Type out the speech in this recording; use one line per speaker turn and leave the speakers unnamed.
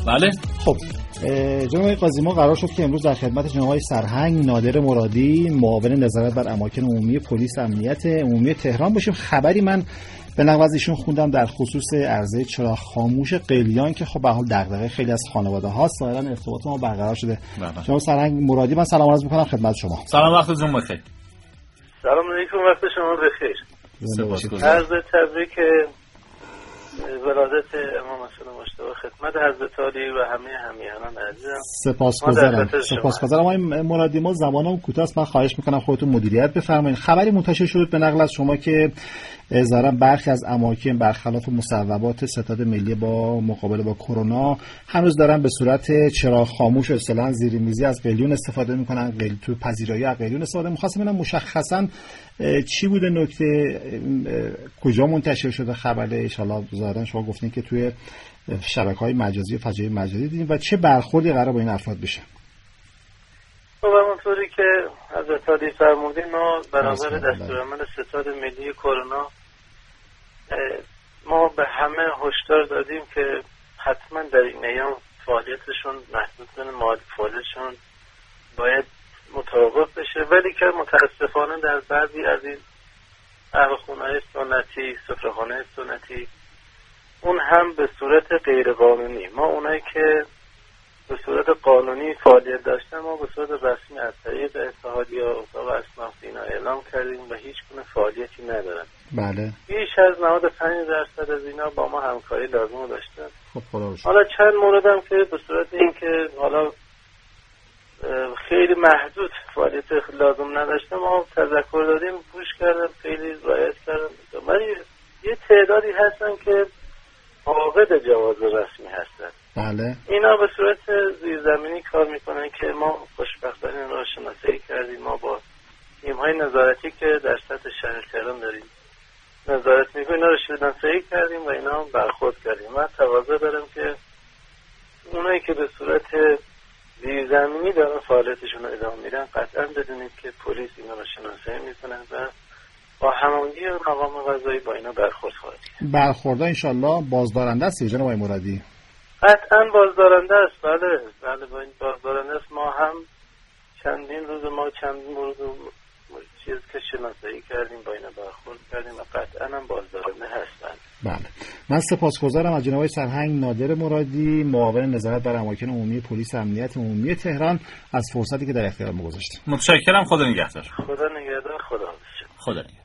بله.
خب جناب قاضی، ما قرار شد که امروز در خدمت جناب سرهنگ نادر مرادی، معاون نظارت بر اماکن عمومی پلیس امنیت عمومی تهران باشیم. خبری من به نقل از ایشون خوندم در خصوص عرضه چراغ خاموش قلیان که خب به حال دغدغه خیلی از خانواده هاست. ظاهرا ارتباط ما برقرار شده. جناب سرهنگ مرادی، من سلام عرض می‌کنم خدمت شما.
سلام، وقتتون بخیر.
سلام علیکم، وقت شما بخیر. عرض تبریک ولادت امام حسین مجتبی خدمت حضرت علی و همه همیهنان عزیزم.
سپاسگزارم آقای مرادی. ما زمانم کوتاه است، من خواهش میکنم خودتون مدیریت بفرمایید. خبری منتشر شد به نقل از شما که ظاهرا برخی از اماکن برخلاف مصوبات ستاد ملی با مقابله با کرونا هنوز دارن به صورت چراغ خاموش و اصطلاحاً زیر میزی از قلیون استفاده میکنن. تو پذیرایی از قلیون استفاده. می‌خواستم ببینم مشخصاً چی بوده نکته، کجا منتشر شده خبره؟ ان شاءالله ظاهرا شما گفتین که توی شبکه‌های مجازی و فضای مجازی دیدین و چه برخوردی قرار با این افراد بشه؟
خب همونطوری که حضرت علی فرمودین، ما برابر دستورالعمل ستاد ملی کرونا ما به همه هشدار دادیم که حتما در این ایام فعالیتشون محدود کنه، فعالیتشون باید متوقف بشه. ولی که متاسفانه در بعضی از این قهوه‌خونه‌های سنتی، سفره‌خانه‌های سنتی، اون هم به صورت غیر قانونی، ما اونایی که به صورت قانونی فعالیت داشتن ما به صورت رسمی از طریق اتحادیه اتاق اصناف اینا اعلام کردیم و هیچ گونه فعالیتی ندارن.
بله.
بیش از 95% از اینا با ما همکاری لازم داشتن.
خب
حالا چند موردم که به صورت اینکه حالا خیلی محدود فعالیت لازم نداشته ما تذکر دادیم، گوش کردم، خیلی رعایت کردم. ولی یه تعدادی هستن که عاقد جواز رسمی هستن.
بله.
اینا به صورت زیرزمینی کار میکنن که ما خوشبختانه اینا رو شناسایی کردیم. ما با تیم‌های نظارتی که در سطح شهر تهران داریم نظارت میکنیم، اینا رو شناسایی کردیم و اینا برخورد کردیم. من تقاضا دارم که اونایی که به صورت زیرزمینی دارن فعالیتشون رو ادامه میدن قطعا بدونید که پلیس اینا رو شناسایی میکنن و با هماهنگی مقام قضایی با اینا برخورد خواهد کرد.
برخوردها انشالله بازدارنده است جناب آقای مرادی؟
قطعا بازدارنده است. بله با این بازدارنده است. ما هم چندین مورد چیز که شناسایی کردیم با اینا برخورد کردیم و قطعا هم بازدارنده هستن.
بله. من سپاسگزارم از جناب سرهنگ نادر مرادی، معاون نظارت بر اماکن عمومی پلیس امنیت عمومی تهران، از فرصتی که در اختیار ما گذاشتید.
متشکرم. خدا نگهدار.
خدا نگهدار. خدا حافظ.
خدا نگهدار.